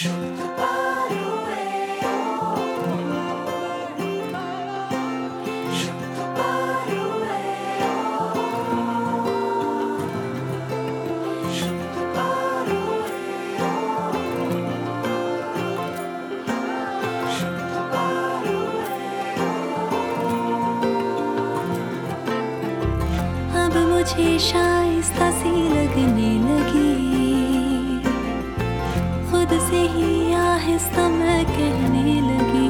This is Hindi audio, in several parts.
मुझे शाइस्ता सी लगने लगी, खुद से ही आहिस्ता मैं कहने लगी,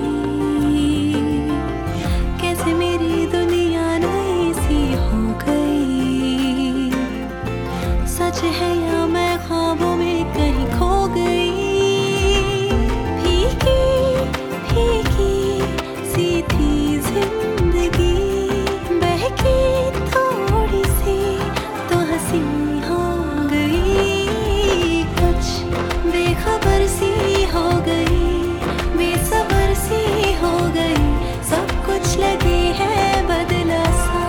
कैसे मेरी दुनिया नई सी हो गई। सच है या मैं ख्वाबों में कहीं खो गई। फीकी फीकी सी थी जिंदगी, बहकी थोड़ी सी तो हंसी हो गई। कुछ बेखबर सी हो गई, बेसबर सी हो गई, सब कुछ लगे है बदला सा।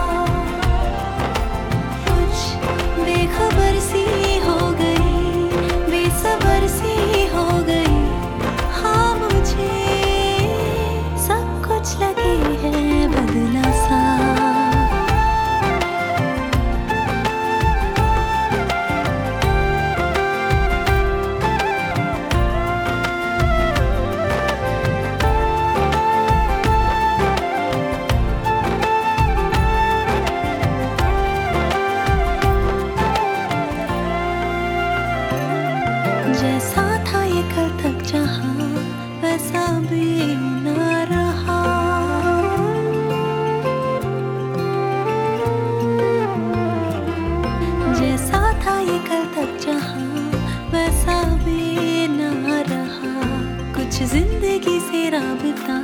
कुछ बेखबर सी हो गई, बेसबर सी हो गई, हाँ मुझे सब कुछ लगे है बदला सा। जैसा था ये कल तक जहाँ, वैसा भी न रहा। जैसा था ये कल तक जहाँ, वैसा भी न रहा। कुछ जिंदगी से राबता